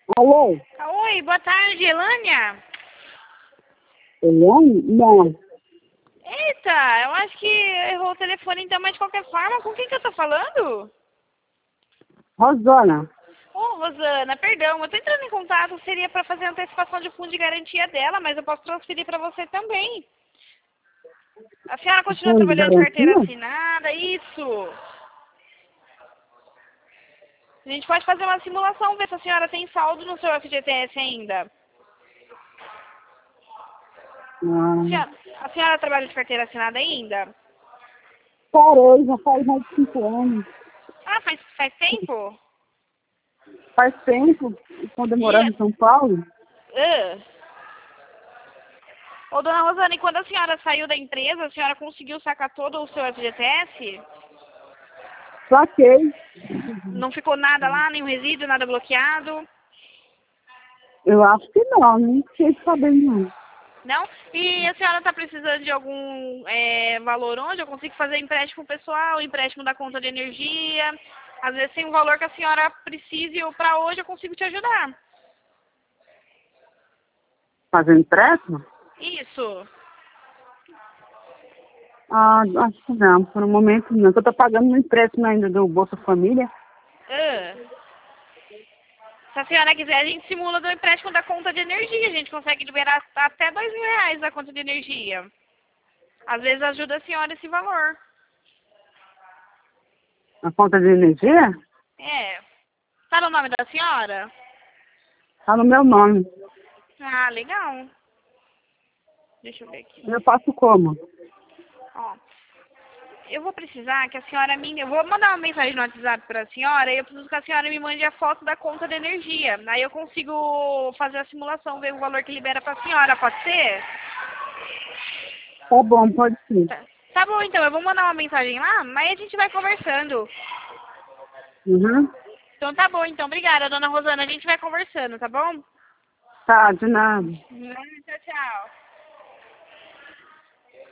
Alô? Oi, boa tarde, Elânia. Eliane? Não. Eita, eu acho que errou o telefone então, mas de qualquer forma, com quem que eu tô falando? Rosana. Ô, Rosana, perdão, eu tô entrando em contato, seria para fazer a antecipação de fundo de garantia dela, mas eu posso transferir para você também. A senhora continua Fundo de trabalhando de carteira garantia? assinada? Isso. A gente pode fazer uma simulação, ver se a senhora tem saldo no seu FGTS ainda. Ah, A senhora trabalha de carteira assinada ainda? parei, já faz mais de 5 anos. Ah, faz tempo? Faz tempo, quando eu E, morava em São Paulo, Ô, dona Rosana, e quando a senhora saiu da empresa, a senhora conseguiu sacar todo o seu FGTS? saquei. Não ficou nada lá, nenhum resíduo, nada bloqueado? Eu acho que não fiquei sabendo não. Não? E a senhora está precisando de algum valor onde eu consigo fazer empréstimo pessoal, empréstimo da conta de energia? Às vezes tem um valor que a senhora precise ou para hoje eu consigo te ajudar. Fazer empréstimo? Isso. Ah, acho que não, por um momento não. Eu tô pagando um empréstimo ainda do Bolsa Família. Ah. Se a senhora quiser, a gente simula do empréstimo da conta de energia. A gente consegue liberar até R$ 2.000 da conta de energia. Às vezes ajuda a senhora esse valor. A conta de energia? É. Sabe o nome da senhora? Tá no meu nome. Ah, legal. Deixa eu ver aqui. Eu faço como? Ó, eu vou precisar que a senhora me... Eu vou mandar uma mensagem no WhatsApp para a senhora e eu preciso que a senhora me mande a foto da conta de energia. Aí eu consigo fazer a simulação, ver o valor que libera para a senhora. Pode ser? Tá bom, pode ser. Tá bom, então. Eu vou mandar uma mensagem lá, mas a gente vai conversando. Uhum. Então tá bom, então. Obrigada, dona Rosana. A gente vai conversando, tá bom? Tá, de nada. Tchau, tchau.